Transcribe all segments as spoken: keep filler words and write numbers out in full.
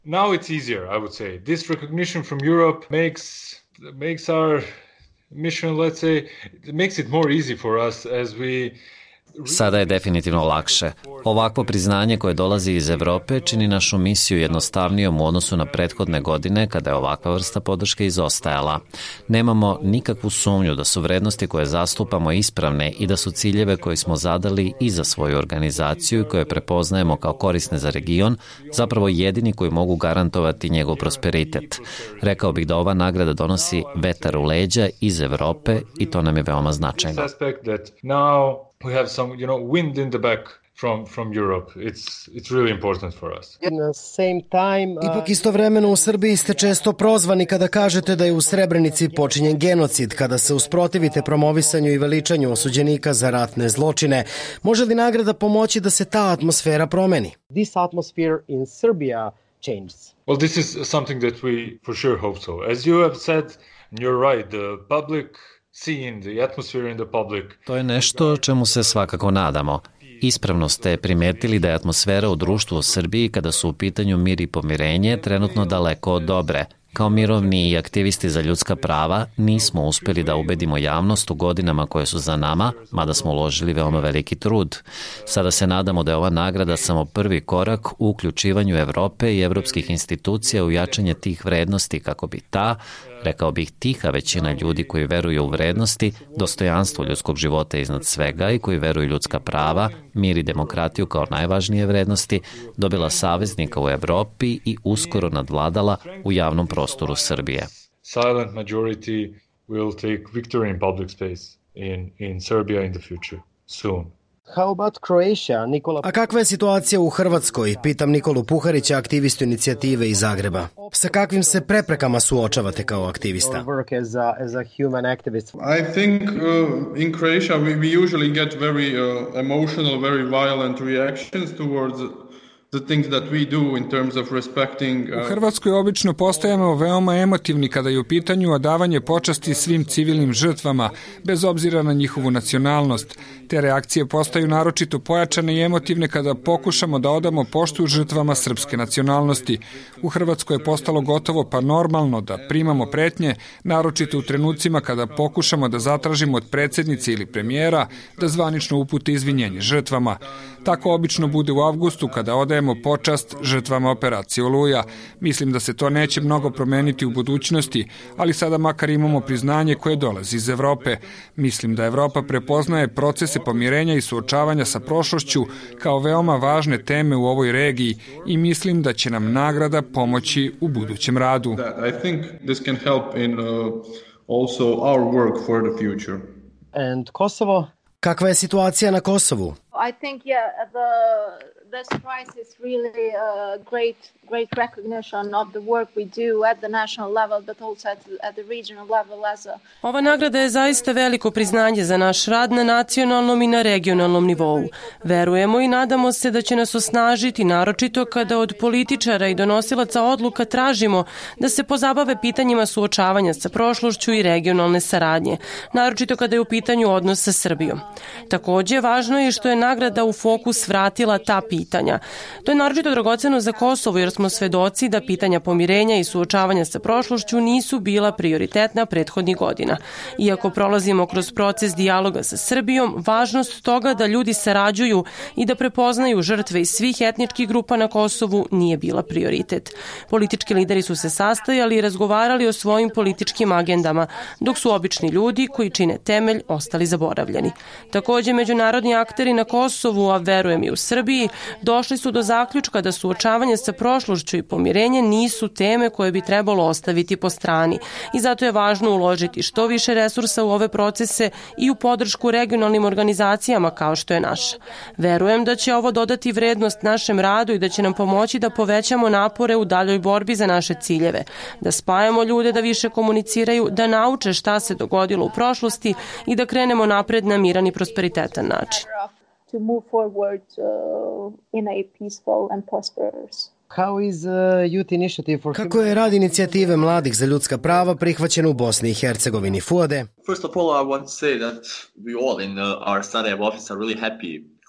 Now it's easier, I would say. This recognition from Europe makes makes our mission, let's say, it makes it more easy for us as we... Sada je definitivno lakše. Ovakvo priznanje koje dolazi iz Evrope čini našu misiju jednostavnijom u odnosu na prethodne godine kada je ovakva vrsta podrške izostajala. Nemamo nikakvu sumnju da su vrednosti koje zastupamo ispravne i da su ciljeve koje smo zadali i za svoju organizaciju i koje prepoznajemo kao korisne za region zapravo jedini koji mogu garantovati njegov prosperitet. Rekao bih da ova nagrada donosi vetar u leđa iz Evrope i to nam je veoma značajno. We have some, you know, wind in the back from from Europe. It's it's really important for us. At the same time, uh... Ipak istovremeno u Srbiji ste često prozvani kada kažete da je u Srebrenici počinjen genocid, kada se usprotivite promovisanju i veličanju osuđenika za ratne zločine. Može li nagrada pomoći da se ta atmosfera promeni? This atmosphere in Serbia changes. Well, this is something that we for sure hope so. As you have said, you're right, the public To je nešto čemu se svakako nadamo. Ispravno ste primetili da je atmosfera u društvu u Srbiji kada su u pitanju mir i pomirenje trenutno daleko od dobre. Kao mirovni i aktivisti za ljudska prava nismo uspeli da ubedimo javnost u godinama koje su za nama, mada smo uložili veoma veliki trud. Sada se nadamo da je ova nagrada samo prvi korak u uključivanju Evrope i evropskih institucija u jačanje tih vrednosti kako bi ta, rekao bih tiha većina ljudi koji veruju u vrednosti, dostojanstvo ljudskog života iznad svega i koji veruju ljudska prava, mir i demokratiju kao najvažnije vrednosti, dobila saveznika u Evropi i uskoro nadvladala u javnom prostoru Srbije. Silent majority will take victory in public space in in Serbia in the future soon. How about Croatia, Nikola? A kakva je situacija u Hrvatskoj? Pitam Nikolu Puharića, aktivistu inicijative iz Zagreba. Sa kakvim se preprekama suočavate kao aktivista? Work as a, as a human activist. I think uh, in Croatia we, we usually get very uh, emotional, very violent reactions towards the things that we do in terms of respecting. Uh... U Hrvatskoj obično postajemo veoma emotivni kada je u pitanju odavanje počasti svim civilnim žrtvama, bez obzira na njihovu nacionalnost. Te reakcije postaju naročito pojačane i emotivne kada pokušamo da odamo poštu žrtvama srpske nacionalnosti. U Hrvatskoj je postalo gotovo pa normalno da primamo pretnje, naročito u trenucima kada pokušamo da zatražimo od predsjednice ili premijera da zvanično upute izvinjenje žrtvama. Tako obično bude u avgustu kada odajemo počast žrtvama operacije Oluja. Mislim da se to neće mnogo promeniti u budućnosti, ali sada makar imamo priznanje koje dolazi iz Evrope. Mislim da Evropa prepoznaje procese pomirenja i suočavanja sa prošlošću kao veoma važne teme u ovoj regiji i mislim da će nam nagrada pomoći u budućem radu. I think this can help in uh, also our work for the future. And Kosovo? Kakva je situacija na Kosovu? I think yeah the this prize is really a great great recognition of the work we do at the national level but also at the, at the regional level as a Ova nagrada je zaista veliko priznanje za naš rad na nacionalnom i na regionalnom nivou. Verujemo i nadamo se da će nas osnažiti, naročito kada od političara i donosilaca odluka tražimo da se pozabave pitanjima suočavanja sa prošlošću i regionalne saradnje, naročito kada je u pitanju odnos sa Srbijom. Takođe, važno je što je nagrada u fokus vratila ta pitanja. To je naročito dragoceno za Kosovo jer smo svedoci da pitanja pomirenja i suočavanja sa prošlošću nisu bila prioritetna prethodnih godina. Iako prolazimo kroz proces dijaloga sa Srbijom, važnost toga da ljudi sarađuju i da prepoznaju žrtve iz svih etničkih grupa na Kosovu nije bila prioritet. Politički lideri su se sastajali i razgovarali o svojim političkim agendama, dok su obični ljudi koji čine temelj ostali zaboravljeni. Takođe, međunarodni akteri na Kosovu, a verujem i u Srbiji, došli su do zaključka da suočavanje sa prošlošću i pomirenje nisu teme koje bi trebalo ostaviti po strani i zato je važno uložiti što više resursa u ove procese i u podršku regionalnim organizacijama kao što je naša. Verujem da će ovo dodati vrednost našem radu i da će nam pomoći da povećamo napore u daljoj borbi za naše ciljeve, da spajamo ljude da više komuniciraju, da nauče šta se dogodilo u prošlosti i da krenemo napred na miran i prosperitetan način. to move forward uh, in a peaceful and prosperous. How is uh, Youth Initiative for Kako je rad inicijative mladih za ljudska prava prihvaćen u Bosni i Hercegovini? Fuade? First of all, I want to say that we all in uh, our Sarajevo office are really happy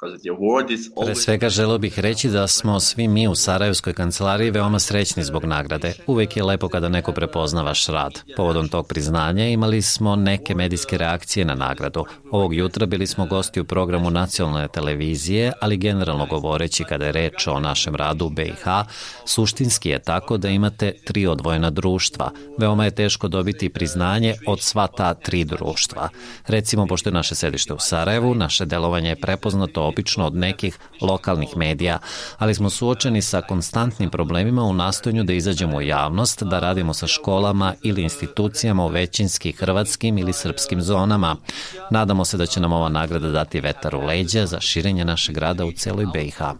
Pre svega želeo bih reći da smo svi mi u Sarajevskoj kancelariji veoma srećni zbog nagrade. Uvek je lepo kada neko prepozna vaš rad. Povodom tog priznanja imali smo neke medijske reakcije na nagradu. Ovog jutra bili smo gosti u programu nacionalne televizije, ali generalno govoreći kada je reč o našem radu u B i H, suštinski je tako da imate tri odvojena društva. Veoma je teško dobiti priznanje od sva ta tri društva. Recimo, pošto je naše sedište u Sarajevu, naše delovanje je prepoznato obično od nekih lokalnih medija, ali smo suočeni sa konstantnim problemima u nastojanju da izađemo u javnost, da radimo sa školama ili institucijama u većinski hrvatskim ili srpskim zonama. Nadamo se da će nam ova nagrada dati vetar u leđa za širenje našeg rada u celoj B i H.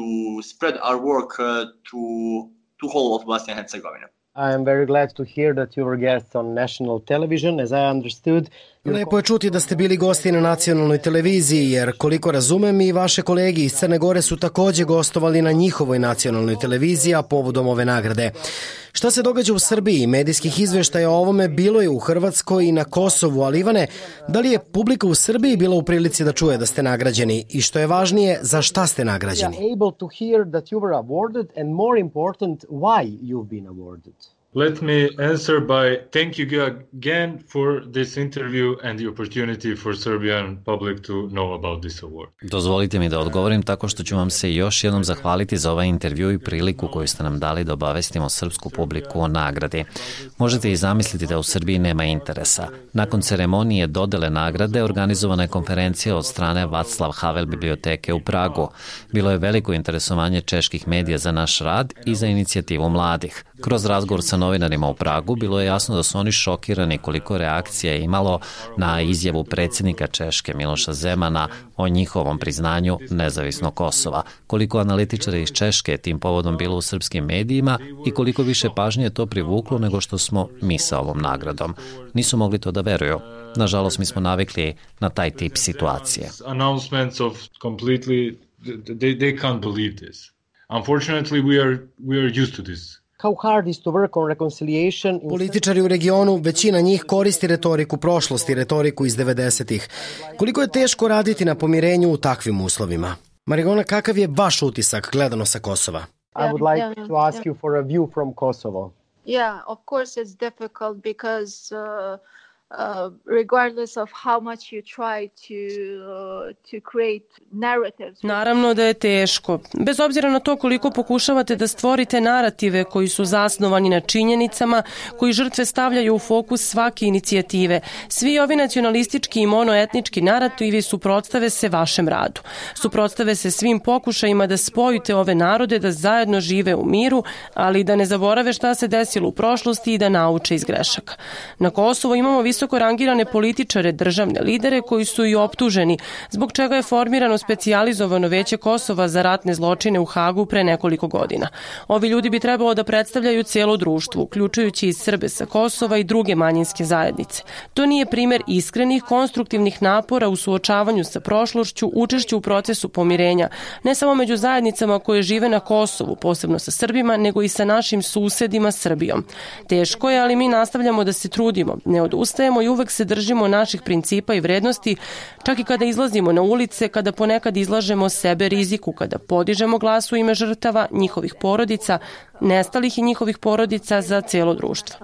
I am very glad to hear that you were guests on national television, as I understood. Lepo je čuti da ste bili gosti na nacionalnoj televiziji, jer koliko razumem i vaše kolegi iz Crne Gore su takođe gostovali na njihovoj nacionalnoj televiziji, a povodom ove nagrade. Šta se događa u Srbiji? Medijskih izveštaja o ovome bilo je u Hrvatskoj i na Kosovu, ali Ivane, da li je publika u Srbiji bila u prilici da čuje da ste nagrađeni i što je važnije, za šta ste nagrađeni? Able to hear that you were awarded and more important, why you've been awarded. Let me answer by thank you again for this interview and the opportunity for Serbian public to know about this award. Dozvolite mi da odgovorim tako što ću vam se još jednom zahvaliti za ovaj intervju i priliku koju ste nam dali da obavestimo srpsku publiku o nagradi. Možete i zamisliti da u Srbiji nema interesa. Nakon ceremonije dodele nagrade organizovana je konferencija od strane Václav Havel biblioteke u Pragu. Bilo je veliko interesovanje čeških medija za naš rad i za inicijativu mladih. Kroz razgovor sa novinarima u Pragu bilo je jasno da su oni šokirani koliko reakcija je imalo na izjavu predsjednika Češke Miloša Zemana o njihovom priznanju nezavisnog Kosova, koliko analitičara iz Češke je tim povodom bilo u srpskim medijima i koliko više pažnje je to privuklo nego što smo mi sa ovom nagradom. Nisu mogli to da veruju. Nažalost, mi smo navikli na taj tip situacije. Announcements of completely they they can't believe this. Unfortunately, we are we are used to this. How hard is to work on reconciliation? Političari u regionu, većina njih koristi retoriku prošlosti, retoriku iz devedesetih. Koliko je teško raditi na pomirenju u takvim uslovima? Marigona, kakav je vaš utisak gledano sa Kosova? I would like to ask you for a view from Kosovo. Yeah, of course it's difficult because uh, Uh, regardless of how much you try to uh, to create narratives. Naravno da je teško. Bez obzira na to koliko pokušavate da stvorite narative koji su zasnovani na činjenicama, koji žrtve stavljaju u fokus svake inicijative. Svi ovi nacionalistički i monoetnički narativi suprotstave se vašem radu. Suprotstave se svim pokušajima da spojite ove narode da zajedno žive u miru, ali da ne zaborave šta se desilo u prošlosti i da nauče iz grešaka. Na Kosovu imamo visoko rangirane političare, državne lidere koji su i optuženi, zbog čega je formirano specijalizovano veće Kosova za ratne zločine u Hagu pre nekoliko godina. Ovi ljudi bi trebalo da predstavljaju cijelo društvo, uključujući i Srbe sa Kosova i druge manjinske zajednice. To nije primer iskrenih, konstruktivnih napora u suočavanju sa prošlošću, učešću u procesu pomirenja, ne samo među zajednicama koje žive na Kosovu, posebno sa Srbima, nego i sa našim susedima Srbijom. Teško je, ali mi nastavljamo da se trudimo, ne odustajemo i uvek se držimo naših principa i vrednosti, čak i kada izlazimo na ulice, kada ponekad izlažemo sebe riziku, kada podižemo glas u ime žrtava, njihovih porodica, nestalih i njihovih porodica za cijelo društvo.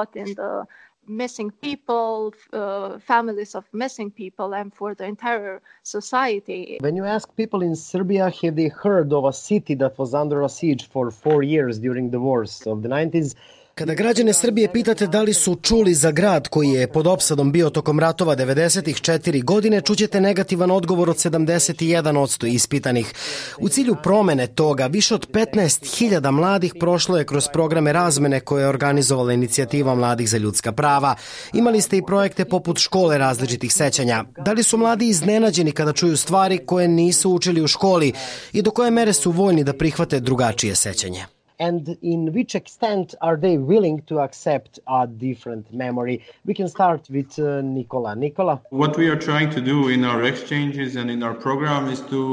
Missing people, uh, families of missing people, and for the entire society. When you ask people in Serbia, have they heard of a city that was under a siege for four years during the wars of the nineties? Kada građane Srbije pitate da li su čuli za grad koji je pod opsadom bio tokom ratova devedesetih četiri godine, čućete negativan odgovor od sedamdeset jedan posto ispitanih. U cilju promene toga, više od petnaest hiljada mladih prošlo je kroz programe razmene koje je organizovala inicijativa Mladih za ljudska prava. Imali ste i projekte poput škole različitih sećanja. Da li su mladi iznenađeni kada čuju stvari koje nisu učili u školi i do koje mere su voljni da prihvate drugačije sećanje? And in which extent are they willing to accept a different memory? We can start with uh, Nikola. Nikola? What we are trying to do in our exchanges and in our program is to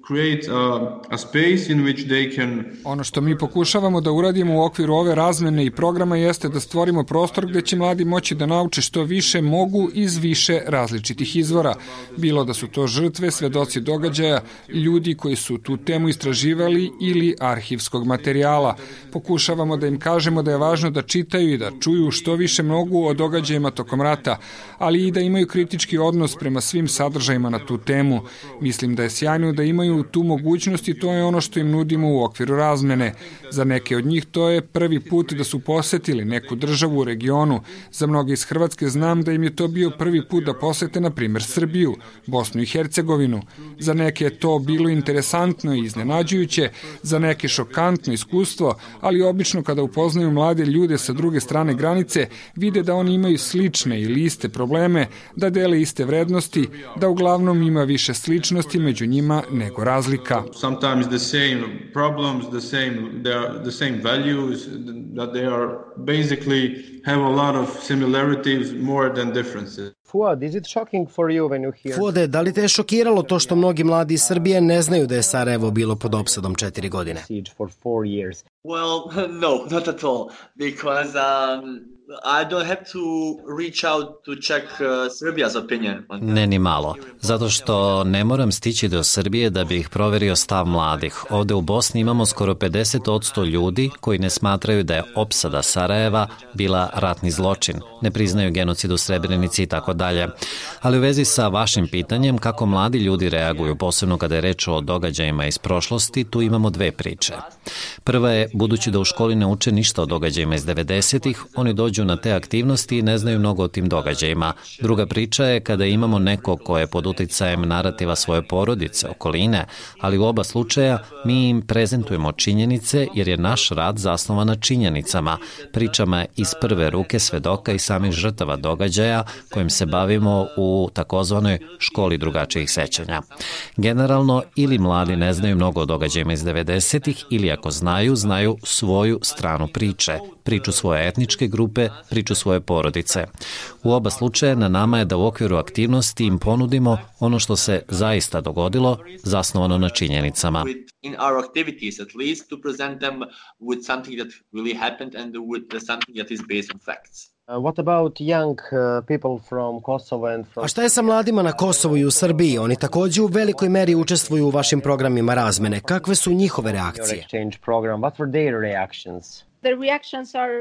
create a, a space in which they can... Ono što mi pokušavamo da uradimo u okviru ove razmene i programa jeste da stvorimo prostor gde će mladi moći da nauče što više mogu iz više različitih izvora. Bilo da su to žrtve, svedoci događaja, ljudi koji su tu temu istraživali ili arhivskog materijala. Pokušavamo da im kažemo da je važno da čitaju i da čuju što više mogu o događajima tokom rata, ali i da imaju kritički odnos prema svim sadržajima na tu temu. Mislim da je sjajno da imaju tu mogućnost i to je ono što im nudimo u okviru razmene. Za neke od njih to je prvi put da su posetili neku državu u regionu. Za mnoge iz Hrvatske znam da im je to bio prvi put da posete, na primjer, Srbiju, Bosnu i Hercegovinu. Za neke je to bilo interesantno i iznenađujuće, za neke šokantno iskustvo, ali obično kada upoznaju mlade ljude sa druge strane granice, vide da oni imaju slične ili iste probleme, da dele iste vrednosti, da uglavnom ima više sličnosti među njima nego razlika. Sometimes the same problems, the same they are the same values, that they are basically have a lot of similarities more than differences. Fuad, is it shocking for you when you hear... Fuade, da li te je šokiralo to što mnogi mladi iz Srbije ne znaju da je Sarajevo bilo pod opsadom četiri godine? For four years. Well, no, not at all, because um, I don't have to reach out to check uh, Serbia's opinion on that. Ne ni malo, zato što ne moram stići do Srbije da bih proverio stav mladih. Ovde u Bosni imamo skoro pedeset posto ljudi koji ne smatraju da je opsada Sarajeva bila ratni zločin, ne priznaju genocid u Srebrenici i tako dalje. Ali u vezi sa vašim pitanjem kako mladi ljudi reaguju, posebno kada je reč o događajima iz prošlosti, tu imamo dve priče. Prva je, budući da u školi ne uče ništa o događajima iz devedesetih, oni dođu na te aktivnosti i ne znaju mnogo o tim događajima. Druga priča je kada imamo neko ko je pod uticajem narativa svoje porodice, okoline, ali u oba slučaja mi im prezentujemo činjenice jer je naš rad zasnovan na činjenicama, pričama iz prve ruke svedoka i samih žrtava događaja kojim se bavimo u takozvanoj školi drugačijih sećanja. Generalno, ili mladi ne znaju mnogo o događajima iz devedesetih ili ako znaju, znaju svoju stranu priče, priču svoje etničke grupe, priču svoje porodice. U oba slučaja na nama je da u okviru aktivnosti im ponudimo ono što se zaista dogodilo, zasnovano na činjenicama. In our activities at least to present them with something that really happened and with something that is based on facts. Uh, what about young uh, people from Kosovo and from... A šta je sa mladima na Kosovu i u Srbiji? Oni takođe u velikoj meri učestvuju u vašim programima razmene. Kakve su njihove reakcije? Exchange program. What were their reactions? The reactions are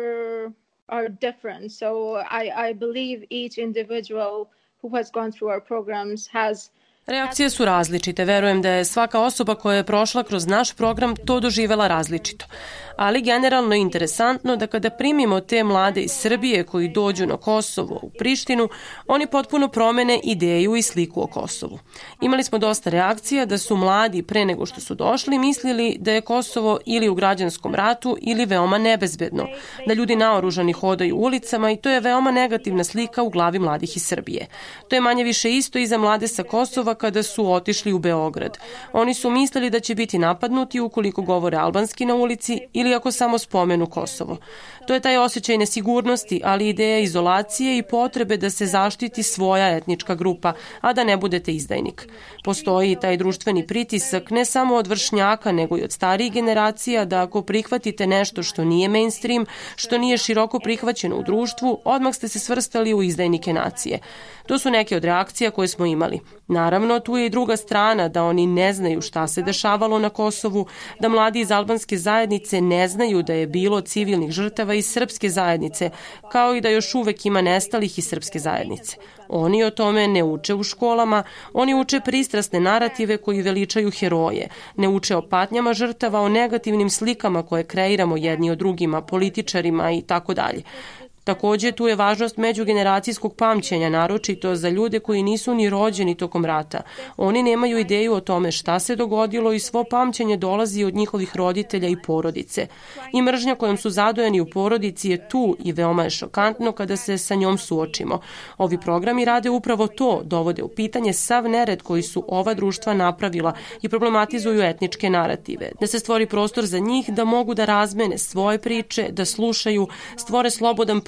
are different. So I I believe each individual who has gone through our programs has Reakcije su različite. Verujem da je svaka osoba koja je prošla kroz naš program to doživela različito. Ali generalno je interesantno da kada primimo te mlade iz Srbije koji dođu na Kosovo u Prištinu, oni potpuno promene ideju i sliku o Kosovu. Imali smo dosta reakcija da su mladi pre nego što su došli mislili da je Kosovo ili u građanskom ratu ili veoma nebezbedno, da ljudi naoružani hodaju ulicama i to je veoma negativna slika u glavi mladih iz Srbije. To je manje više isto i za mlade sa Kosova kada su otišli u Beograd. Oni su mislili da će biti napadnuti ukoliko govore albanski na ulici ili ako samo spomenu Kosovo. To je taj osjećaj nesigurnosti, ali ideja izolacije i potrebe da se zaštiti svoja etnička grupa, a da ne budete izdajnik. Postoji i taj društveni pritisak ne samo od vršnjaka, nego i od starijih generacija da ako prihvatite nešto što nije mainstream, što nije široko prihvaćeno u društvu, odmah ste se svrstali u izdajnike nacije. To su neke od reakcija koje smo imali. Naravno, tu je i druga strana, da oni ne znaju šta se dešavalo na Kosovu, da mladi iz albanske zajednice ne znaju da je bilo civilnih žrtava iz srpske zajednice, kao i da još uvek ima nestalih iz srpske zajednice. Oni o tome ne uče u školama, oni uče pristrasne narative koji veličaju heroje, ne uče o patnjama žrtava, o negativnim slikama koje kreiramo jedni o drugima, političarima i tako dalje. Takođe, tu je važnost međugeneracijskog pamćenja, naročito za ljude koji nisu ni rođeni tokom rata. Oni nemaju ideju o tome šta se dogodilo i svo pamćenje dolazi od njihovih roditelja i porodice. I mržnja kojom su zadojeni u porodici je tu i veoma je šokantno kada se sa njom suočimo. Ovi programi rade upravo to, dovode u pitanje sav nered koji su ova društva napravila i problematizuju etničke narative, da se stvori prostor za njih da mogu da razmene svoje priče, da slušaju, stvore slobodan prostor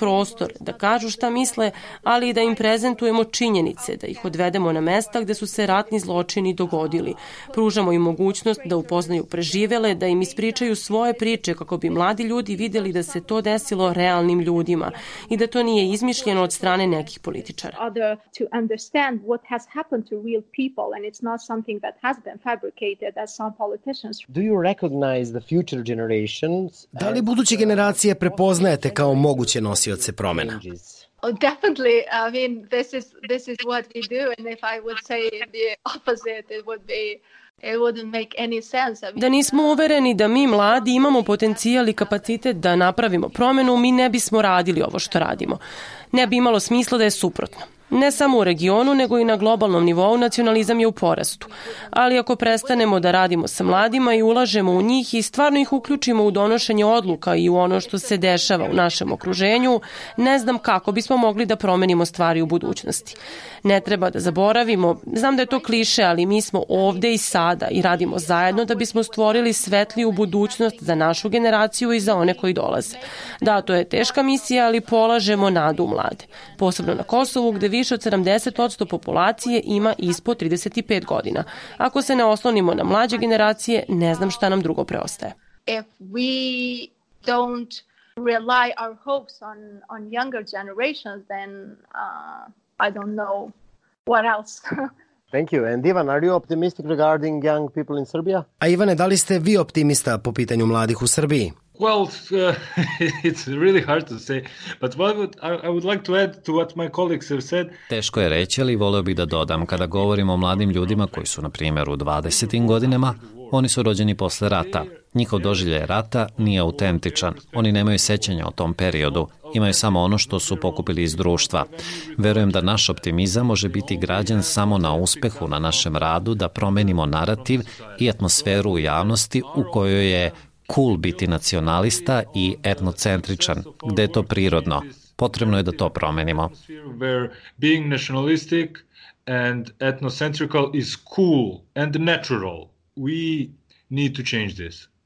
prostor da kažu šta misle, ali i da im prezentujemo činjenice, da ih odvedemo na mesta gde su se ratni zločini dogodili. Pružamo im mogućnost da upoznaju preživele, da im ispričaju svoje priče kako bi mladi ljudi videli da se to desilo realnim ljudima i da to nije izmišljeno od strane nekih političara. Do you recognize the future generations? Da li buduće generacije prepoznajete kao moguće nosioce promena? Oh, definitely. I mean, this is this is what we do, and if I would say the opposite, it would be it wouldn't make any sense. I mean, da nismo uvereni da mi mladi imamo potencijal i kapacitet da napravimo promenu, mi ne bismo radili ovo što radimo. Ne bi imalo smisla da je suprotno. Ne samo u regionu, nego i na globalnom nivou nacionalizam je u porastu. Ali ako prestanemo da radimo sa mladima i ulažemo u njih i stvarno ih uključimo u donošenje odluka i u ono što se dešava u našem okruženju, ne znam kako bismo mogli da promenimo stvari u budućnosti. Ne treba da zaboravimo, znam da je to kliše, ali mi smo ovde i sada i radimo zajedno da bismo stvorili svetliju budućnost za našu generaciju i za one koji dolaze. Da, to je teška misija, ali polažemo nadu u mlade. Posebno na Kosovu, gde više od sedamdeset posto populacije ima ispod trideset pet godina. Ako se ne oslonimo na mlađe generacije, ne znam šta nam drugo preostaje. If we don't rely our hopes on on younger generations, then uh, I don't know what else. Thank you. And Ivan, are you optimistic regarding young people in Serbia? A Ivane, da li ste vi optimista po pitanju mladih u Srbiji? Well, uh, it's really hard to say, but what would, I, I would like to add to what my colleagues have said. Teško je reći, ali voleo bih da dodam, kada govorimo o mladim ljudima koji su, na primjer, u dvadesetim godinama, oni su rođeni posle rata. Njihov doživljaj rata nije autentičan. Oni nemaju sećanja o tom periodu. Imaju samo ono što su pokupili iz društva. Verujem da naš optimizam može biti građen samo na uspehu na našem radu, da promenimo narativ i atmosferu u javnosti u kojoj je cool biti nacionalista i etnocentričan, gde je to prirodno. Potrebno je da to promenimo. Where being nationalistic and ethnocentrical is cool and natural. We need to change this.